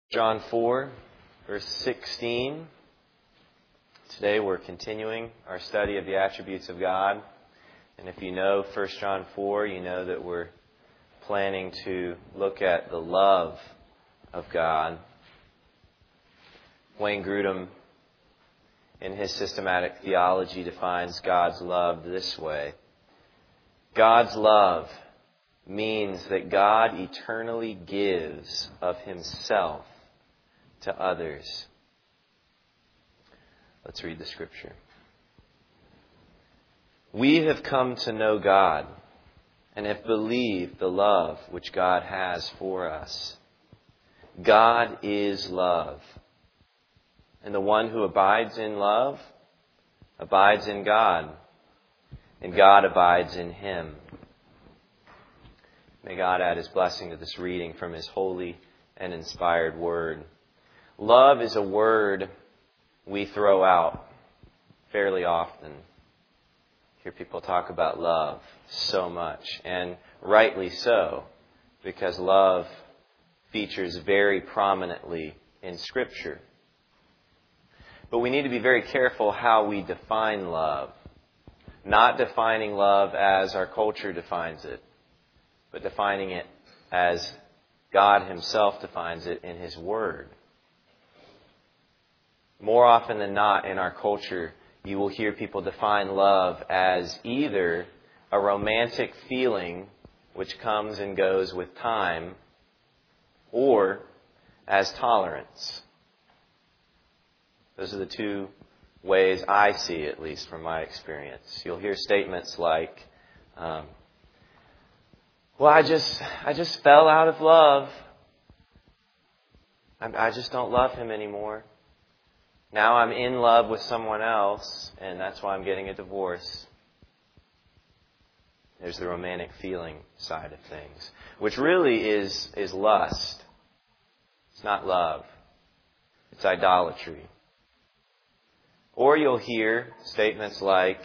John 4, verse 16. Today we're continuing our study of the attributes of God. And if you know 1 John 4, you know that we're planning to look at the love of God. Wayne Grudem, in his systematic theology, defines God's love this way. God's love means that God eternally gives of Himself to others. Let's read the scripture. We have come to know God and have believed the love which God has for us. God is love. And the one who abides in love abides in God, and God abides in him. May God add His blessing to this reading from His holy and inspired word. Love is a word we throw out fairly often. Hear people talk about love so much, and rightly so, because love features very prominently in Scripture. But we need to be very careful how we define love. Not defining love as our culture defines it, but defining it as God Himself defines it in His Word. More often than not in our culture, you will hear people define love as either a romantic feeling which comes and goes with time, or as tolerance. Those are the two ways I see, at least from my experience. You'll hear statements like, well, I just fell out of love. I just don't love him anymore. Now I'm in love with someone else, and that's why I'm getting a divorce. There's the romantic feeling side of things, which really is lust. It's not love. It's idolatry. Or you'll hear statements like,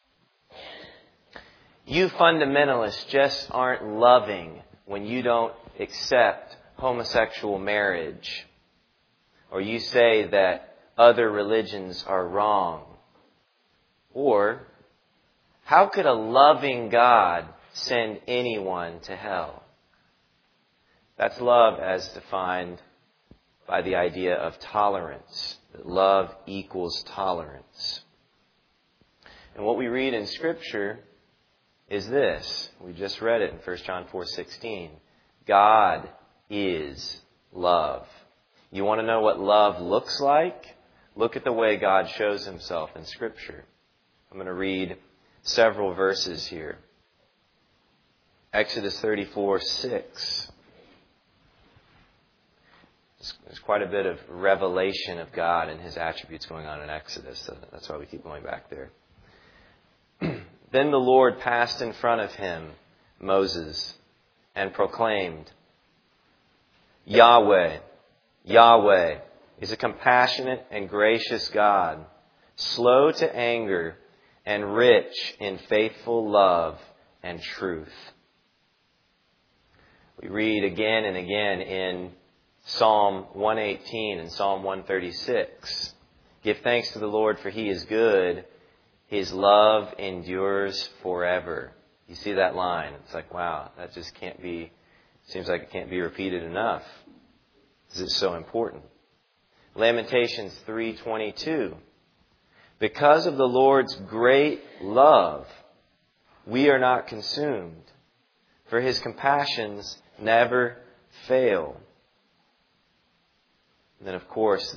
you fundamentalists just aren't loving when you don't accept homosexual marriage. Or you say that other religions are wrong. Or, how could a loving God send anyone to hell? That's love as defined by the idea of tolerance. That love equals tolerance. And what we read in Scripture is this. We just read it in 1 John 4:16. God is love. You want to know what love looks like? Look at the way God shows Himself in Scripture. I'm going to read several verses here. Exodus 34:6. There's quite a bit of revelation of God and His attributes going on in Exodus. So that's why we keep going back there. Then the Lord passed in front of him, Moses, and proclaimed, Yahweh, Yahweh is a compassionate and gracious God, slow to anger and rich in faithful love and truth. We read again and again in Psalm 118 and Psalm 136. Give thanks to the Lord, for He is good. His love endures forever. You see that line? It's like, wow, that just can't be, seems like it can't be repeated enough. This is so important. Lamentations 3:22. Because of the Lord's great love, we are not consumed, for His compassions never fail. And then, of course,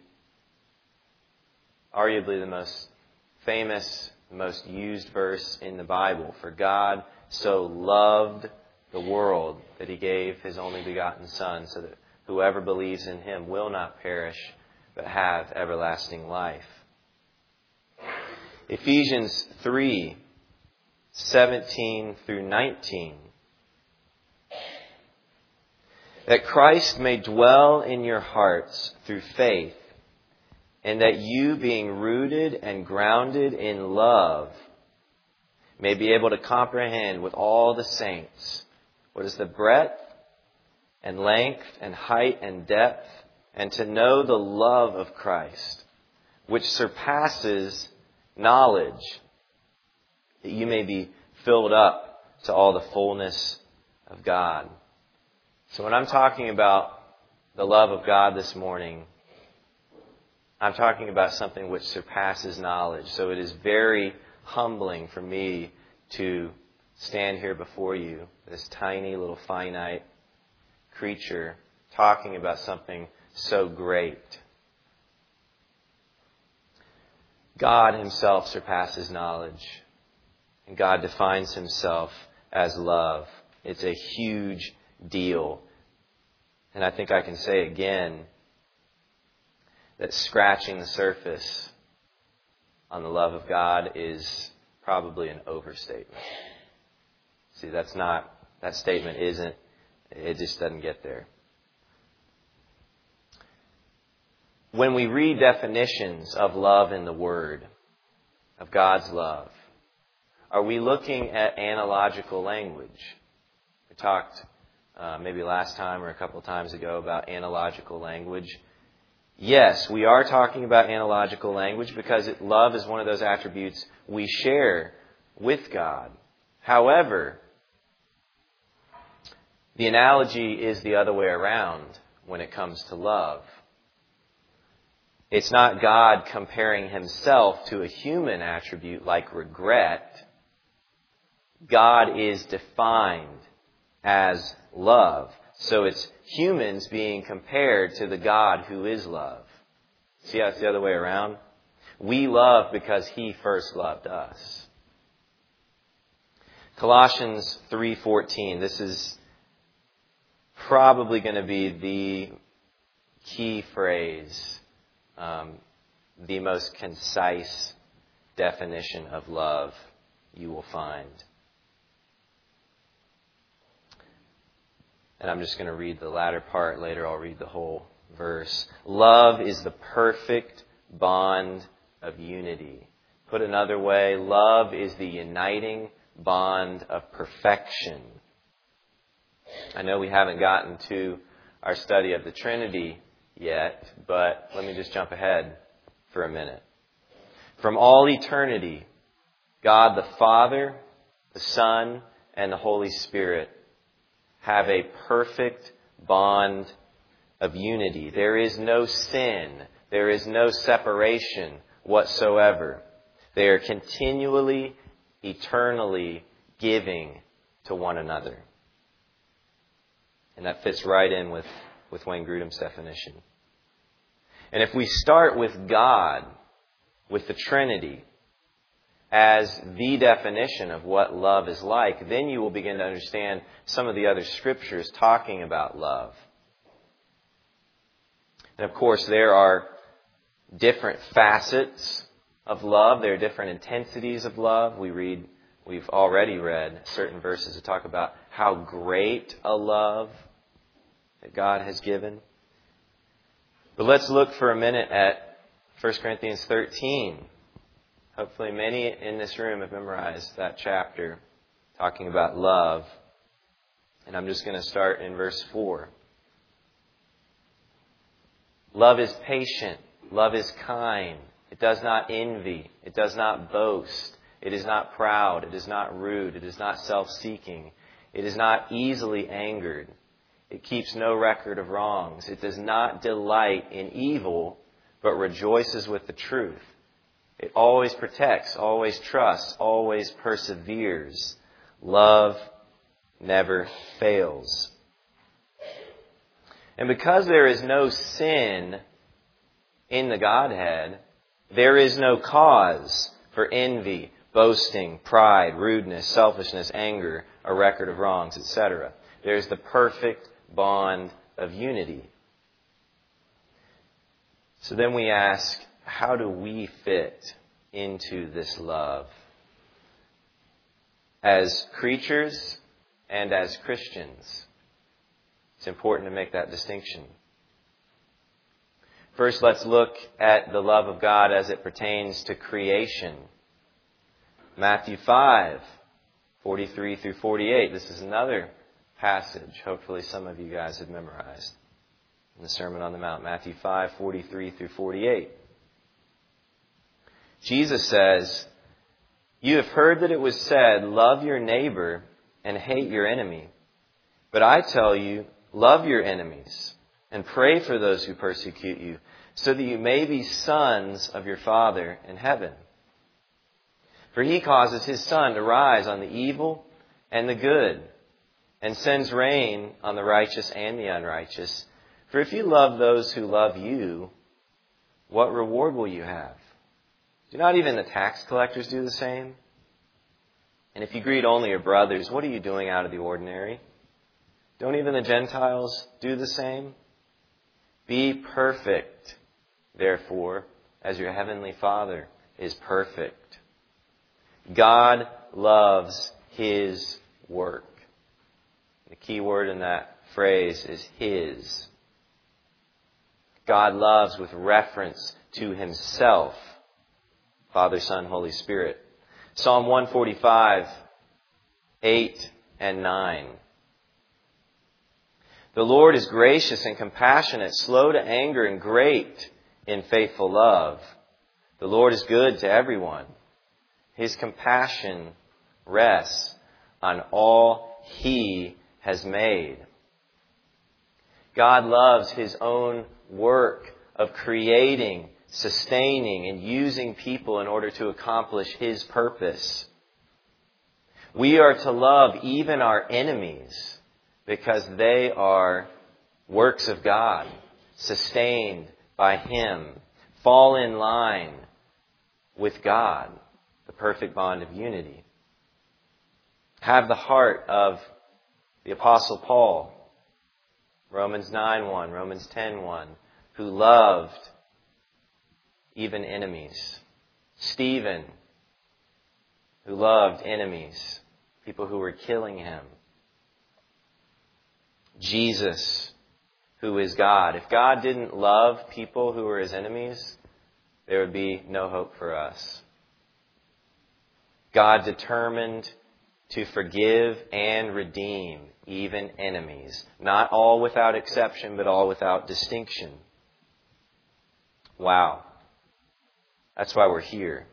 arguably the most famous, the most used verse in the Bible. For God so loved the world that He gave His only begotten Son, so that whoever believes in Him will not perish, but have everlasting life. Ephesians 3:17 through 19. That Christ may dwell in your hearts through faith, and that you, being rooted and grounded in love, may be able to comprehend with all the saints what is the breadth and length and height and depth, and to know the love of Christ, which surpasses knowledge, that you may be filled up to all the fullness of God. So when I'm talking about the love of God this morning, I'm talking about something which surpasses knowledge. So it is very humbling for me to stand here before you, this tiny little finite creature, talking about something so great. God himself surpasses knowledge, and God defines himself as love. It's a huge deal. And I think I can say again that scratching the surface on the love of God is probably an overstatement. See, that statement isn't, it just doesn't get there. When we read definitions of love in the Word, of God's love, are we looking at analogical language? We talked maybe last time or a couple of times ago about analogical language. Yes, we are talking about analogical language because love is one of those attributes we share with God. However, the analogy is the other way around when it comes to love. It's not God comparing himself to a human attribute like regret. God is defined as love. So it's humans being compared to the God who is love. See how it's the other way around? We love because he first loved us. Colossians 3:14. This is probably going to be the key phrase, the most concise definition of love you will find. And I'm just going to read the latter part. Later I'll read the whole verse. Love is the perfect bond of unity. Put another way, love is the uniting bond of perfection. I know we haven't gotten to our study of the Trinity yet, but let me just jump ahead for a minute. From all eternity, God the Father, the Son, and the Holy Spirit have a perfect bond of unity. There is no sin. There is no separation whatsoever. They are continually, eternally giving to one another. And that fits right in with Wayne Grudem's definition. And if we start with God, with the Trinity, as the definition of what love is like, then you will begin to understand some of the other scriptures talking about love. And of course, there are different facets of love. There are different intensities of love. We've already read certain verses that talk about how great a love that God has given. But let's look for a minute at 1 Corinthians 13. Hopefully many in this room have memorized that chapter talking about love. And I'm just going to start in verse 4. Love is patient. Love is kind. It does not envy. It does not boast. It is not proud. It is not rude. It is not self-seeking. It is not easily angered. It keeps no record of wrongs. It does not delight in evil, but rejoices with the truth. It always protects, always trusts, always perseveres. Love never fails. And because there is no sin in the Godhead, there is no cause for envy, boasting, pride, rudeness, selfishness, anger, a record of wrongs, etc. There's the perfect bond of unity. So then we ask, how do we fit into this love? As creatures and as Christians. It's important to make that distinction. First, let's look at the love of God as it pertains to creation. Matthew 5, 43 through 48. This is another passage hopefully some of you guys have memorized. in the Sermon on the Mount, Matthew 5:43 through 48. Jesus says, "You have heard that it was said, 'Love your neighbor and hate your enemy.' But I tell you, love your enemies and pray for those who persecute you, so that you may be sons of your Father in heaven. For He causes His sun to rise on the evil and the good, and sends rain on the righteous and the unrighteous. For if you love those who love you, what reward will you have? Do not even the tax collectors do the same? And if you greet only your brothers, what are you doing out of the ordinary? Don't even the Gentiles do the same? Be perfect, therefore, as your heavenly Father is perfect." God loves His work. The key word in that phrase is His. God loves with reference to Himself, Father, Son, Holy Spirit. Psalm 145, 8 and 9. "The Lord is gracious and compassionate, slow to anger and great in faithful love. The Lord is good to everyone. His compassion rests on all He has made." God loves His own work of creating, sustaining, and using people in order to accomplish His purpose. We are to love even our enemies because they are works of God, sustained by Him, fall in line with God, the perfect bond of unity. Have the heart of the Apostle Paul, Romans 9:1, Romans 10:1, who loved even enemies. Stephen, who loved enemies, people who were killing him. Jesus, who is God. If God didn't love people who were His enemies, there would be no hope for us. God determined to forgive and redeem even enemies. Not all without exception, but all without distinction. Wow. That's why we're here.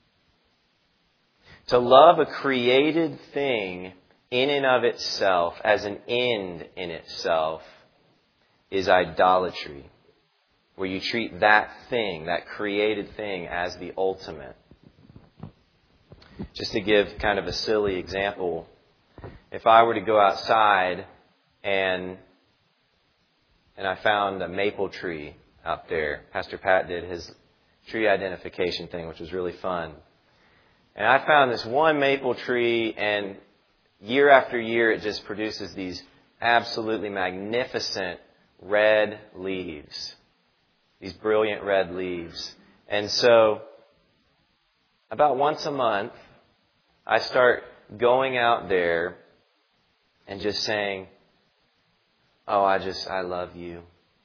To love a created thing in and of itself, as an end in itself, is idolatry. Where you treat that thing, that created thing, as the ultimate. Just to give kind of a silly example, if I were to go outside and I found a maple tree out there, Pastor Pat did his tree identification thing, which was really fun. And I found this one maple tree, and year after year it just produces these absolutely magnificent red leaves. These brilliant red leaves. And so, about once a month, I start going out there and just saying, "Oh, I love you.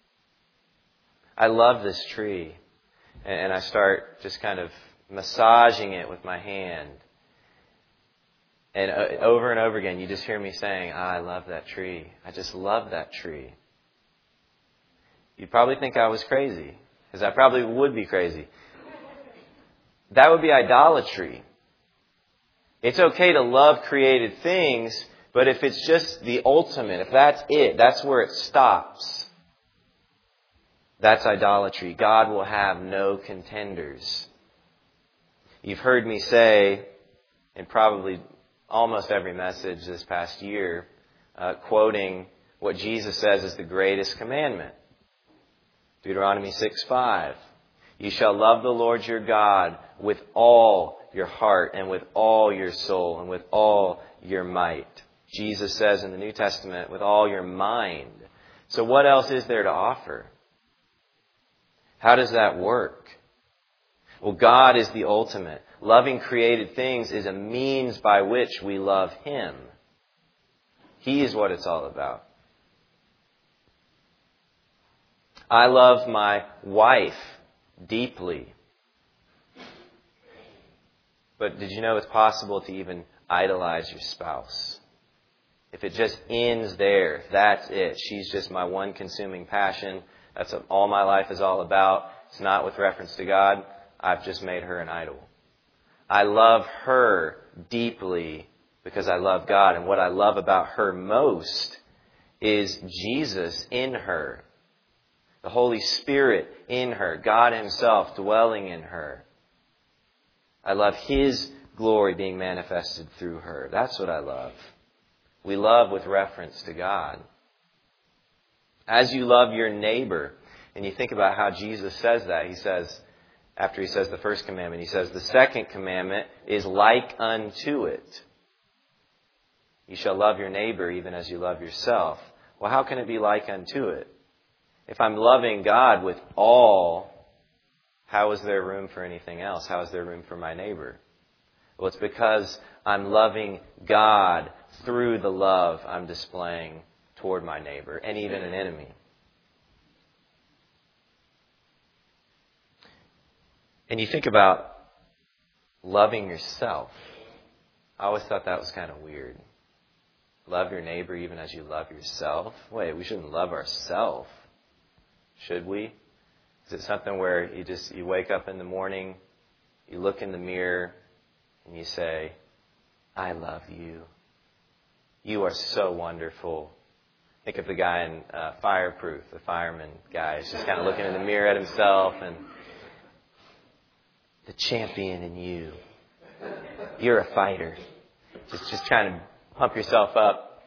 I love this tree." And I start just kind of massaging it with my hand. And over and over again, you just hear me saying, "I love that tree. I just love that tree." You'd probably think I was crazy, because I probably would be crazy. That would be idolatry. It's okay to love created things, but if it's just the ultimate, if that's it, that's where it stops, that's idolatry. God will have no contenders. You've heard me say, in probably almost every message this past year, quoting what Jesus says is the greatest commandment. Deuteronomy 6:5. "You shall love the Lord your God with all your heart and with all your soul and with all your might." Jesus says in the New Testament, with all your mind. So what else is there to offer? How does that work? Well, God is the ultimate. Loving created things is a means by which we love Him. He is what it's all about. I love my wife deeply. But did you know it's possible to even idolize your spouse? If it just ends there, that's it. She's just my one consuming passion. That's what all my life is all about. It's not with reference to God. I've just made her an idol. I love her deeply because I love God. And what I love about her most is Jesus in her. The Holy Spirit in her. God Himself dwelling in her. I love His glory being manifested through her. That's what I love. We love with reference to God. As you love your neighbor, and you think about how Jesus says that. He says, after He says the first commandment, He says the second commandment is like unto it. You shall love your neighbor even as you love yourself. Well, how can it be like unto it? If I'm loving God with all, how is there room for anything else? How is there room for my neighbor? Well, it's because I'm loving God through the love I'm displaying toward my neighbor and even an enemy. And you think about loving yourself. I always thought that was kind of weird. Love your neighbor even as you love yourself. Wait, we shouldn't love ourselves. Should we? Is it something where you wake up in the morning, you look in the mirror, and you say, I love you. You are so wonderful. Think of the guy in Fireproof, the fireman guy. He's just kind of looking in the mirror at himself and the champion in you. You're a fighter. Just trying to pump yourself up.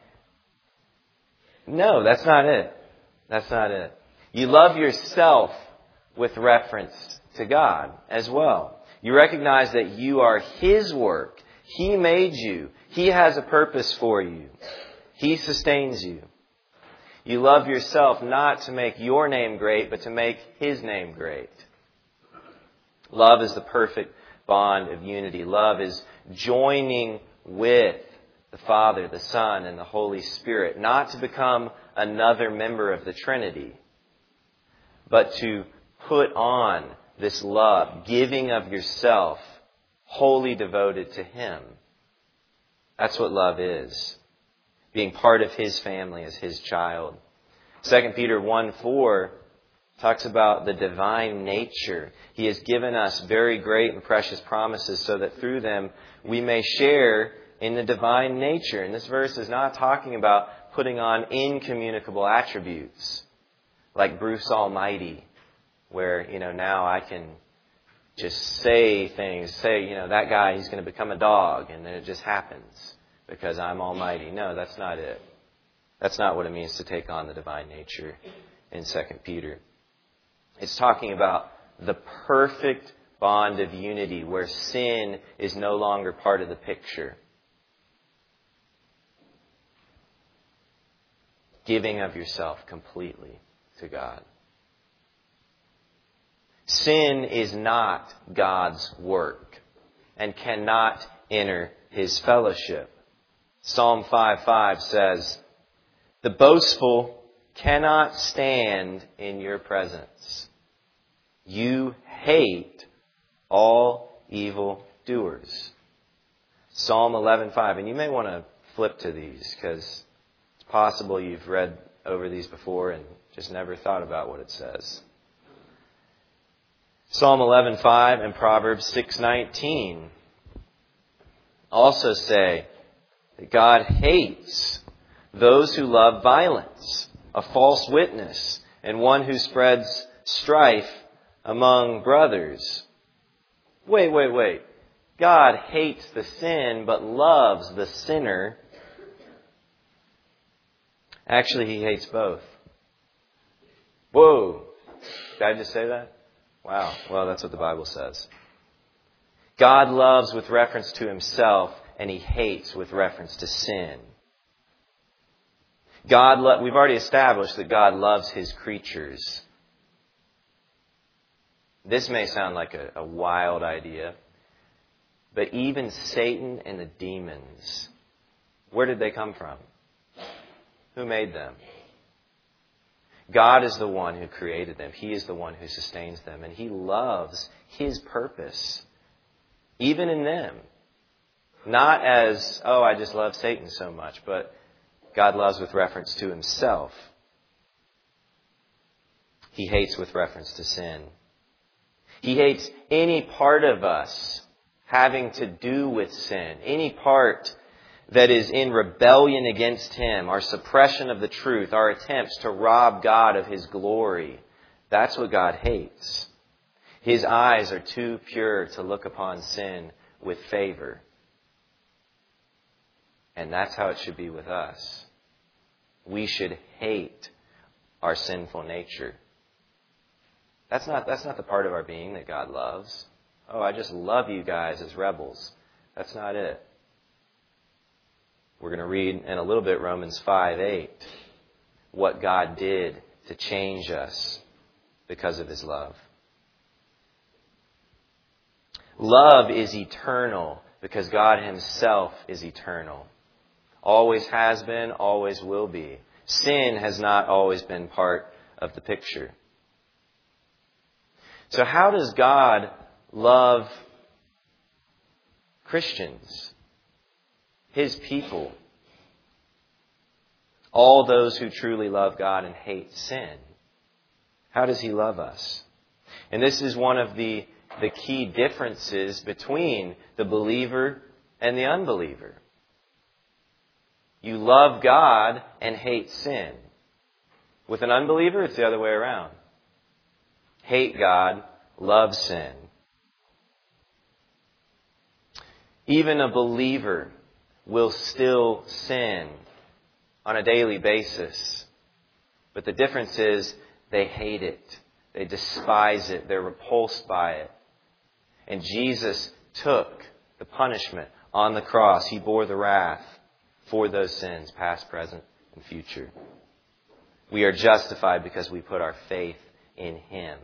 No, that's not it. That's not it. You love yourself with reference to God as well. You recognize that you are His work. He made you. He has a purpose for you. He sustains you. You love yourself not to make your name great, but to make His name great. Love is the perfect bond of unity. Love is joining with the Father, the Son, and the Holy Spirit. Not to become another member of the Trinity, but to put on this love, giving of yourself, wholly devoted to Him. That's what love is. Being part of His family as His child. 2 Peter 1:4 talks about the divine nature. He has given us very great and precious promises so that through them we may share in the divine nature. And this verse is not talking about putting on incommunicable attributes like Bruce Almighty, where, now I can just say things, that guy, he's going to become a dog, and then it just happens because I'm almighty. No, that's not it. That's not what it means to take on the divine nature in 2 Peter. It's talking about the perfect bond of unity where sin is no longer part of the picture. Giving of yourself completely to God. Sin is not God's work and cannot enter His fellowship. Psalm 5:5 says, the boastful cannot stand in your presence. You hate all evil doers. Psalm 11:5, and you may want to flip to these because it's possible you've read over these before and just never thought about what it says. Psalm 11:5 and Proverbs 6:19 also say that God hates those who love violence, a false witness, and one who spreads strife among brothers. Wait. God hates the sin but loves the sinner. Actually, He hates both. Whoa. Did I just say that? Wow. Well, that's what the Bible says. God loves with reference to Himself, and He hates with reference to sin. We've already established that God loves His creatures. This may sound like a wild idea, but even Satan and the demons, where did they come from? Who made them? God is the one who created them. He is the one who sustains them. And He loves His purpose, even in them. Not as, I just love Satan so much, but God loves with reference to himself. He hates with reference to sin. He hates any part of us having to do with sin, any part that is in rebellion against him, our suppression of the truth, our attempts to rob God of his glory. That's what God hates. His eyes are too pure to look upon sin with favor. And that's how it should be with us. We should hate our sinful nature. That's not the part of our being that God loves. Oh, I just love you guys as rebels. That's not it. We're going to read in a little bit Romans 5:8, what God did to change us because of his love. Love is eternal because God himself is eternal. Always has been, always will be. Sin has not always been part of the picture. So how does God love Christians, his people, all those who truly love God and hate sin? How does he love us? And this is one of the key differences between the believer and the unbeliever. You love God and hate sin. With an unbeliever, it's the other way around. Hate God, love sin. Even a believer will still sin on a daily basis. But the difference is they hate it. They despise it. They're repulsed by it. And Jesus took the punishment on the cross. He bore the wrath for those sins, past, present, and future. We are justified because we put our faith in him.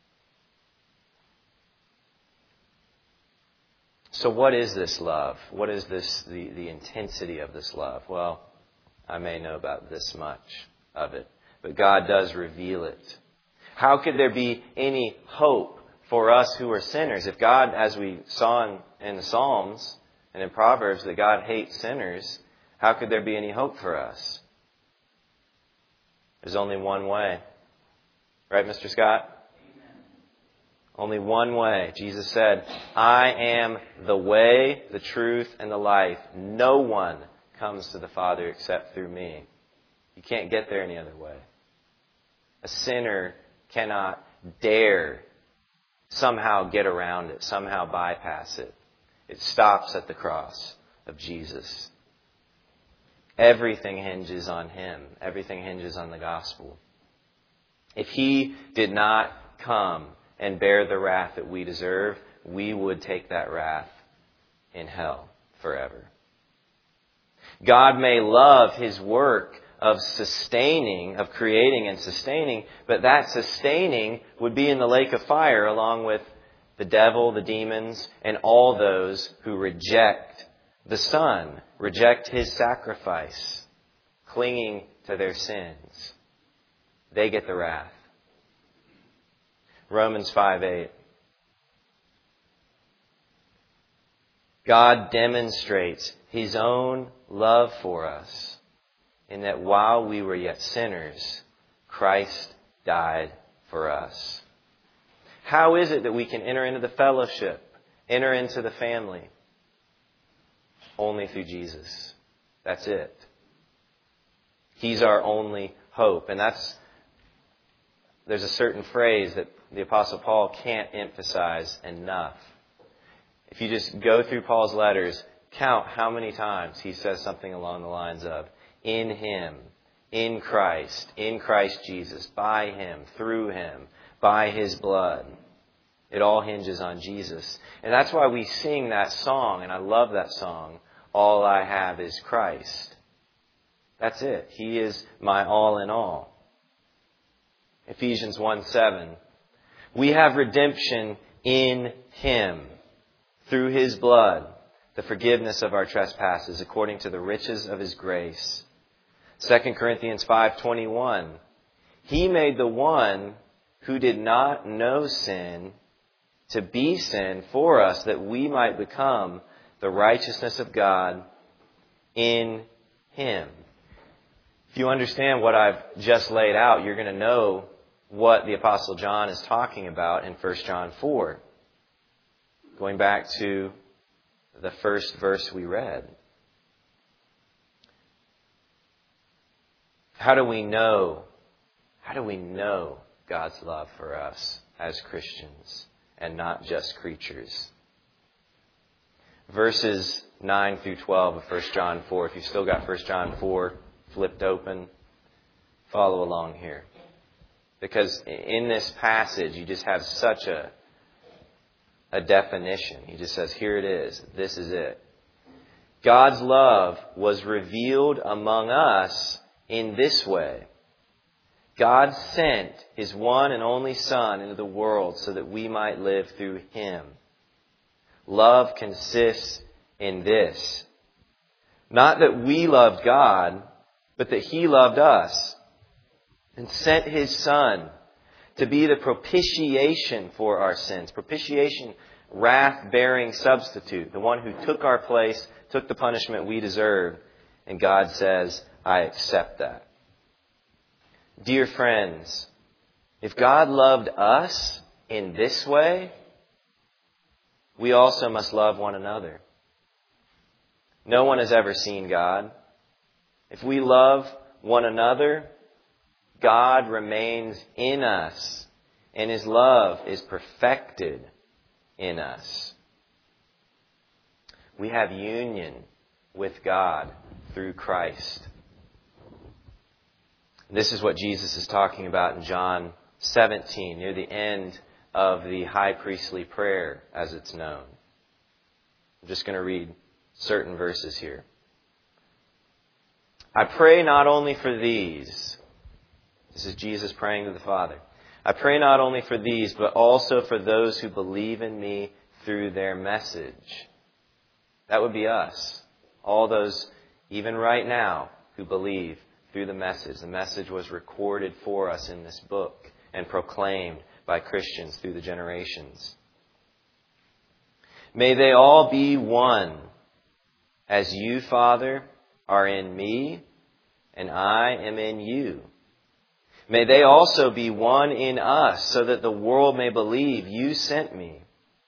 So what is this love? What is this the intensity of this love? Well, I may know about this much of it, but God does reveal it. How could there be any hope for us who are sinners? If God, as we saw in the Psalms and in Proverbs, that God hates sinners, how could there be any hope for us? There's only one way. Right, Mr. Scott? Amen. Only one way. Jesus said, I am the way, the truth, and the life. No one comes to the Father except through me. You can't get there any other way. A sinner cannot dare somehow get around it, somehow bypass it. It stops at the cross of Jesus. Everything hinges on him. Everything hinges on the gospel. If he did not come and bear the wrath that we deserve, we would take that wrath in hell forever. God may love his work of sustaining, of creating and sustaining, but that sustaining would be in the lake of fire along with the devil, the demons, and all those who reject the Son, reject his sacrifice, clinging to their sins. They get the wrath. Romans 5:8. God demonstrates his own love for us in that while we were yet sinners, Christ died for us. How is it that we can enter into the fellowship, enter into the family? Only through Jesus. That's it. He's our only hope. And there's a certain phrase that the Apostle Paul can't emphasize enough. If you just go through Paul's letters, count how many times he says something along the lines of, in him, in Christ Jesus, by him, through him, by his blood. It all hinges on Jesus. And that's why we sing that song, and I love that song, All I Have is Christ. That's it. He is my all in all. Ephesians 1:7. We have redemption in him through his blood, the forgiveness of our trespasses according to the riches of his grace. 2 Corinthians 5:21. He made the one who did not know sin to be sin for us, that we might become the righteousness of God in him. If you understand what I've just laid out, you're going to know what the Apostle John is talking about in 1 John 4. Going back to the first verse we read. How do we know God's love for us as Christians and not just creatures? Verses 9 through 12 of 1 John 4. If you've still got 1 John 4 flipped open, follow along here. Because in this passage, you just have such a definition. He just says, here it is. This is it. God's love was revealed among us in this way. God sent His one and only Son into the world so that we might live through Him. Love consists in this. Not that we loved God, but that He loved us and sent His Son to be the propitiation for our sins. Propitiation, wrath-bearing substitute. The one who took our place, took the punishment we deserved. And God says, I accept that. Dear friends, if God loved us in this way, we also must love one another. No one has ever seen God. If we love one another, God remains in us, and His love is perfected in us. We have union with God through Christ. This is what Jesus is talking about in John 17, near the end of the high priestly prayer, as it's known. I'm just going to read certain verses here. I pray not only for these. This is Jesus praying to the Father. I pray not only for these, but also for those who believe in me through their message. That would be us. All those, even right now, who believe through the message. The message was recorded for us in this book and proclaimed by Christians through the generations. May they all be one, as you, Father, are in me, and I am in you. May they also be one in us, so that the world may believe you sent me.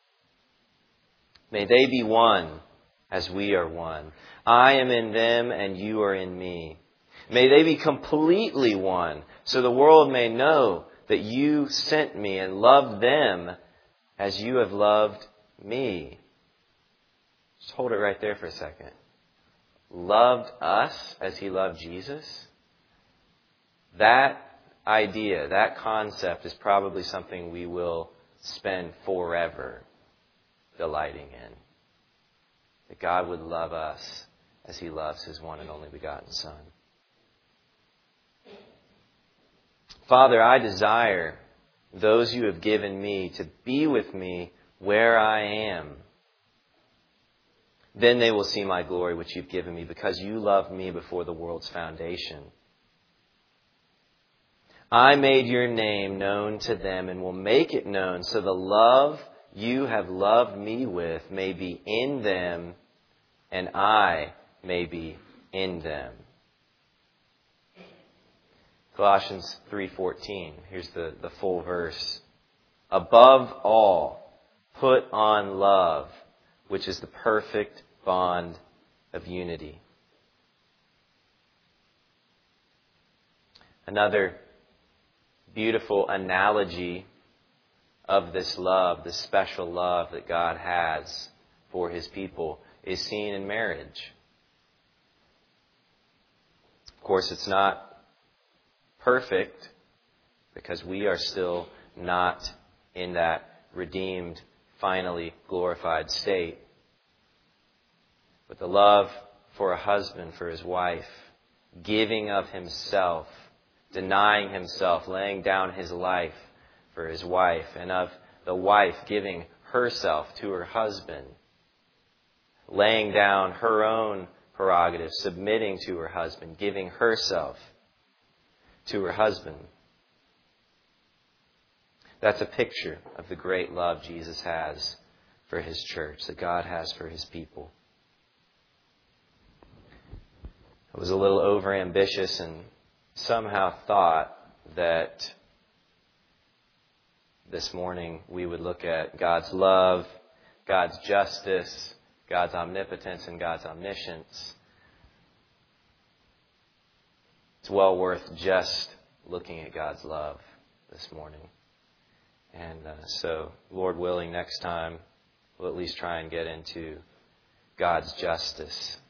May they be one, as we are one. I am in them, and you are in me. May they be completely one, so the world may know that you sent me and loved them as you have loved me. Just hold it right there for a second. Loved us as He loved Jesus? That idea, that concept is probably something we will spend forever delighting in. That God would love us as He loves His one and only begotten Son. Father, I desire those you have given me to be with me where I am. Then they will see my glory which you've given me, because you loved me before the world's foundation. I made your name known to them and will make it known, so the love you have loved me with may be in them and I may be in them. Colossians 3:14. Here's the full verse. Above all, put on love, which is the perfect bond of unity. Another beautiful analogy of this love, this special love that God has for His people, is seen in marriage. Of course, it's not perfect, because we are still not in that redeemed, finally glorified state. But the love for a husband, for his wife, giving of himself, denying himself, laying down his life for his wife, and of the wife giving herself to her husband, laying down her own prerogative, submitting to her husband, giving herself to her husband. That's a picture of the great love Jesus has for His church, that God has for His people. I was a little overambitious and somehow thought that this morning we would look at God's love, God's justice, God's omnipotence, and God's omniscience, it's well worth just looking at God's love this morning. And so, Lord willing, next time we'll at least try and get into God's justice